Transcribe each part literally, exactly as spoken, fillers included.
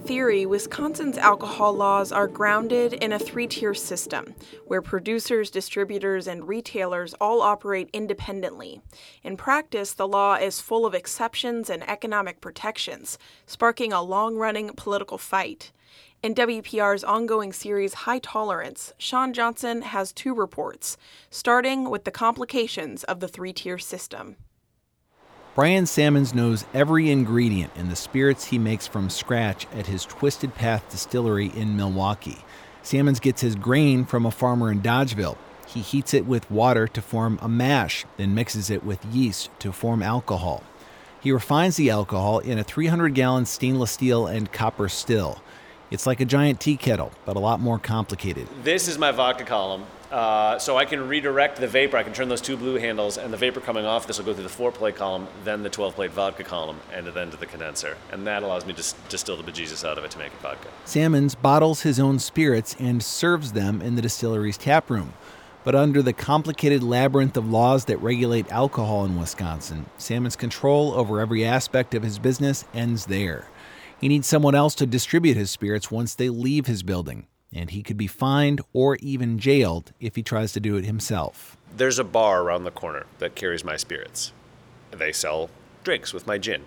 theory, Wisconsin's alcohol laws are grounded in a three-tier system, where producers, distributors, and retailers all operate independently. In practice, the law is full of exceptions and economic protections, sparking a long-running political fight. In W P R's ongoing series High Tolerance, Sean Johnson has two reports, starting with the complications of the three-tier system. Brian Sammons knows every ingredient in the spirits he makes from scratch at his Twisted Path distillery in Milwaukee. Sammons gets his grain from a farmer in Dodgeville. He heats it with water to form a mash, then mixes it with yeast to form alcohol. He refines the alcohol in a three hundred gallon stainless steel and copper still. It's like a giant tea kettle, but a lot more complicated. This is my vodka column. Uh, so I can redirect the vapor. I can turn those two blue handles, and the vapor coming off this will go through the four-plate column, then the twelve-plate vodka column, and then to the condenser. And that allows me to s- distill the bejesus out of it to make it vodka. Sammons bottles his own spirits and serves them in the distillery's tap room. But under the complicated labyrinth of laws that regulate alcohol in Wisconsin, Sammons' control over every aspect of his business ends there. He needs someone else to distribute his spirits once they leave his building, and he could be fined or even jailed if he tries to do it himself. There's a bar around the corner that carries my spirits. They sell drinks with my gin.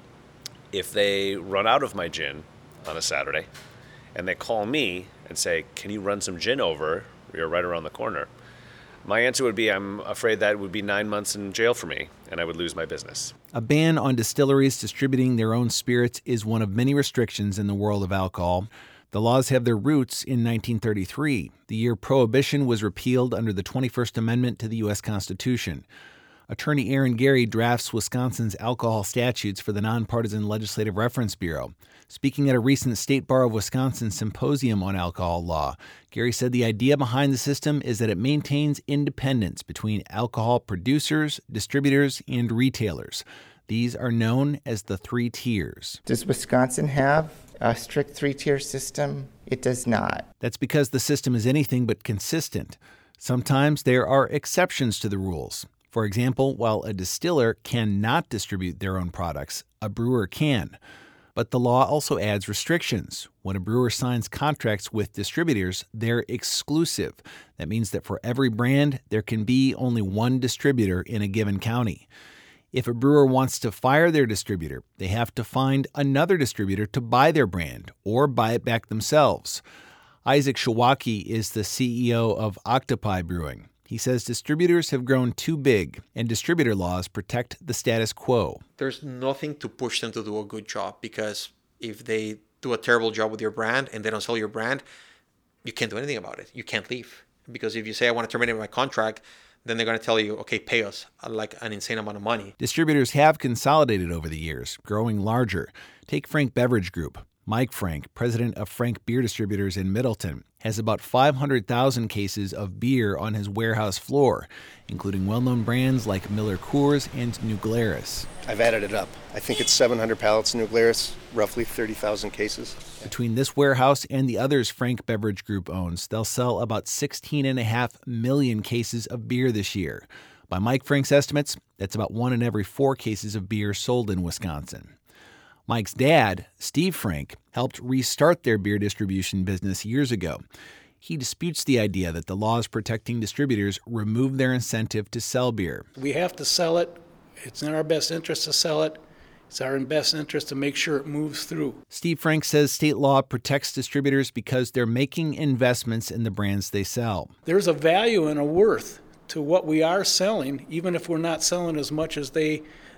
If they run out of my gin on a Saturday and they call me and say, "Can you run some gin over? You're right around the corner," my answer would be, I'm afraid that would be nine months in jail for me, and I would lose my business. A ban on distilleries distributing their own spirits is one of many restrictions in the world of alcohol. The laws have their roots in nineteen thirty-three, the year Prohibition was repealed under the twenty-first Amendment to the U S Constitution. Attorney Aaron Gary drafts Wisconsin's alcohol statutes for the Nonpartisan Legislative Reference Bureau. Speaking at a recent State Bar of Wisconsin symposium on alcohol law, Gary said the idea behind the system is that it maintains independence between alcohol producers, distributors, and retailers. These are known as the three tiers. Does Wisconsin have a strict three-tier system? It does not. That's because the system is anything but consistent. Sometimes there are exceptions to the rules. For example, while a distiller cannot distribute their own products, a brewer can. But the law also adds restrictions. When a brewer signs contracts with distributors, they're exclusive. That means that for every brand, there can be only one distributor in a given county. If a brewer wants to fire their distributor, they have to find another distributor to buy their brand or buy it back themselves. Isaac Shawaki is the C E O of Octopi Brewing. He says distributors have grown too big, and distributor laws protect the status quo. There's nothing to push them to do a good job, because if they do a terrible job with your brand and they don't sell your brand, you can't do anything about it. You can't leave. Because if you say, I want to terminate my contract, then they're going to tell you, okay, pay us like an insane amount of money. Distributors have consolidated over the years, growing larger. Take Frank Beverage Group. Mike Frank, president of Frank Beer Distributors in Middleton, has about five hundred thousand cases of beer on his warehouse floor, including well-known brands like Miller Coors and New Glarus. I've added it up. I think it's seven hundred pallets of New Glarus, roughly thirty thousand cases. Between this warehouse and the others Frank Beverage Group owns, they'll sell about sixteen point five million cases of beer this year. By Mike Frank's estimates, that's about one in every four cases of beer sold in Wisconsin. Mike's dad, Steve Frank, helped restart their beer distribution business years ago. He disputes the idea that the laws protecting distributors remove their incentive to sell beer. We have to sell it. It's in our best interest to sell it. It's our best interest to make sure it moves through. Steve Frank says state law protects distributors because they're making investments in the brands they sell. There's a value and a worth to what we are selling, even if we're not selling as much as they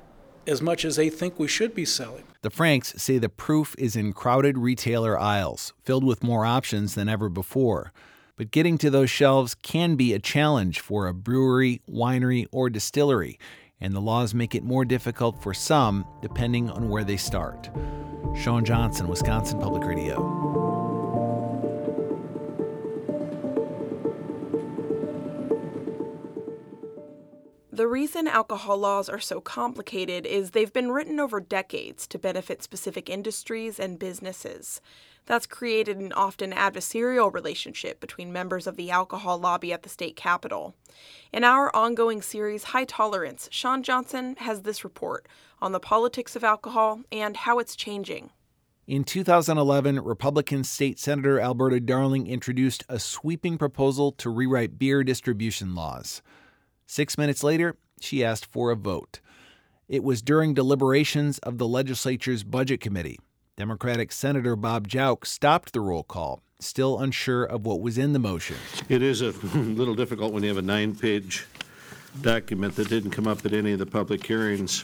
as much as they think we should be selling. The Franks say the proof is in crowded retailer aisles, filled with more options than ever before. But getting to those shelves can be a challenge for a brewery, winery, or distillery, and the laws make it more difficult for some, depending on where they start. Sean Johnson, Wisconsin Public Radio. The reason alcohol laws are so complicated is they've been written over decades to benefit specific industries and businesses. That's created an often adversarial relationship between members of the alcohol lobby at the state capitol. In our ongoing series, High Tolerance, Sean Johnson has this report on the politics of alcohol and how it's changing. In two thousand eleven, Republican State Senator Alberta Darling introduced a sweeping proposal to rewrite beer distribution laws. Six minutes later, she asked for a vote. It was during deliberations of the legislature's Budget Committee. Democratic Senator Bob Jauch stopped the roll call, still unsure of what was in the motion. It is a little difficult when you have a nine-page document that didn't come up at any of the public hearings.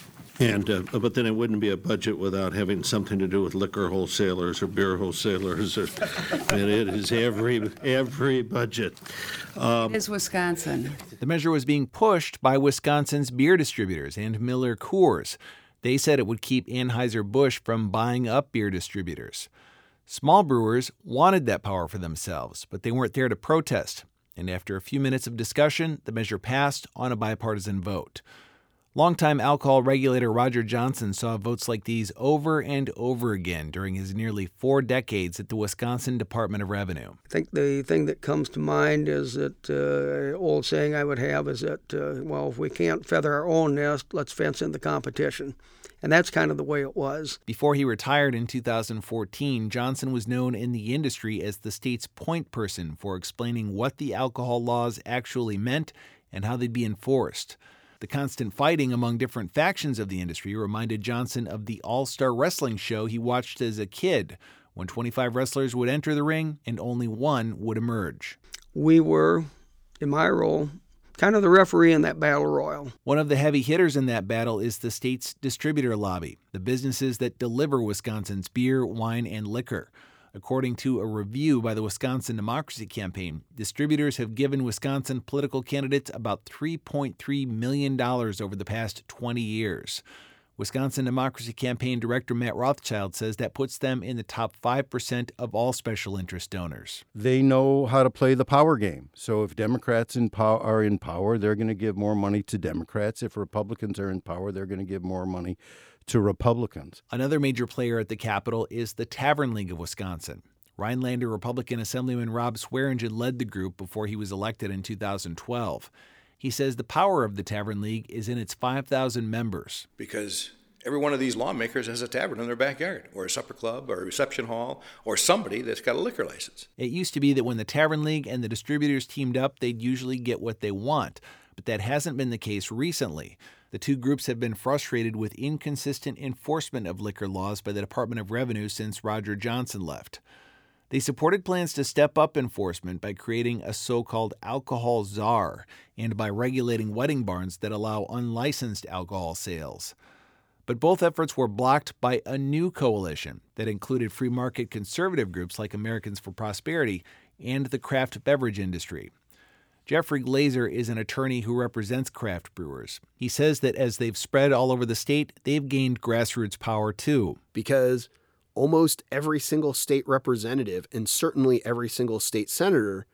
And uh, but then it wouldn't be a budget without having something to do with liquor wholesalers or beer wholesalers. Or, and it is every every budget. Um, it is Wisconsin. The measure was being pushed by Wisconsin's beer distributors and Miller Coors. They said it would keep Anheuser-Busch from buying up beer distributors. Small brewers wanted that power for themselves, but they weren't there to protest. And after a few minutes of discussion, the measure passed on a bipartisan vote. Longtime alcohol regulator Roger Johnson saw votes like these over and over again during his nearly four decades at the Wisconsin Department of Revenue. I think the thing that comes to mind is that uh, old saying I would have is that, uh, well, if we can't feather our own nest, let's fence in the competition. And that's kind of the way it was. Before he retired in two thousand fourteen, Johnson was known in the industry as the state's point person for explaining what the alcohol laws actually meant and how they'd be enforced. The constant fighting among different factions of the industry reminded Johnson of the all-star wrestling show he watched as a kid, when twenty-five wrestlers would enter the ring and only one would emerge. We were, in my role, kind of the referee in that battle royal. One of the heavy hitters in that battle is the state's distributor lobby, the businesses that deliver Wisconsin's beer, wine, and liquor. According to a review by the Wisconsin Democracy Campaign, distributors have given Wisconsin political candidates about three point three million dollars over the past twenty years. Wisconsin Democracy Campaign Director Matt Rothschild says that puts them in the top five percent of all special interest donors. They know how to play the power game. So if Democrats in pow- are in power, they're going to give more money to Democrats. If Republicans are in power, they're going to give more money to Republicans. Another major player at the Capitol is the Tavern League of Wisconsin. Rhinelander Republican Assemblyman Rob Swearingen led the group before he was elected in two thousand twelve. He says the power of the Tavern League is in its five thousand members. Because every one of these lawmakers has a tavern in their backyard, or a supper club, or a reception hall, or somebody that's got a liquor license. It used to be that when the Tavern League and the distributors teamed up, they'd usually get what they want. But that hasn't been the case recently. The two groups have been frustrated with inconsistent enforcement of liquor laws by the Department of Revenue since Roger Johnson left. They supported plans to step up enforcement by creating a so-called alcohol czar and by regulating wedding barns that allow unlicensed alcohol sales. But both efforts were blocked by a new coalition that included free market conservative groups like Americans for Prosperity and the craft beverage industry. Jeffrey Glazer is an attorney who represents craft brewers. He says that as they've spread all over the state, they've gained grassroots power too. Because almost every single state representative and certainly every single state senator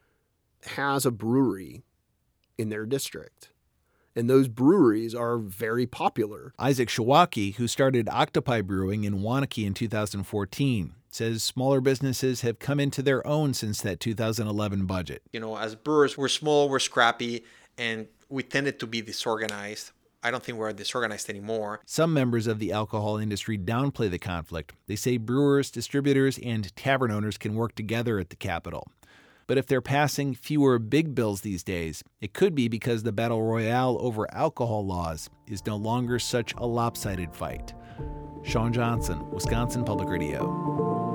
has a brewery in their district. And those breweries are very popular. Isaac Shawaki, who started Octopi Brewing in Waunakee in two thousand fourteen, says smaller businesses have come into their own since that two thousand eleven budget. You know, as brewers, we're small, we're scrappy, and we tended to be disorganized. I don't think we're disorganized anymore. Some members of the alcohol industry downplay the conflict. They say brewers, distributors, and tavern owners can work together at the Capitol. But if they're passing fewer big bills these days, it could be because the battle royale over alcohol laws is no longer such a lopsided fight. Sean Johnson, Wisconsin Public Radio.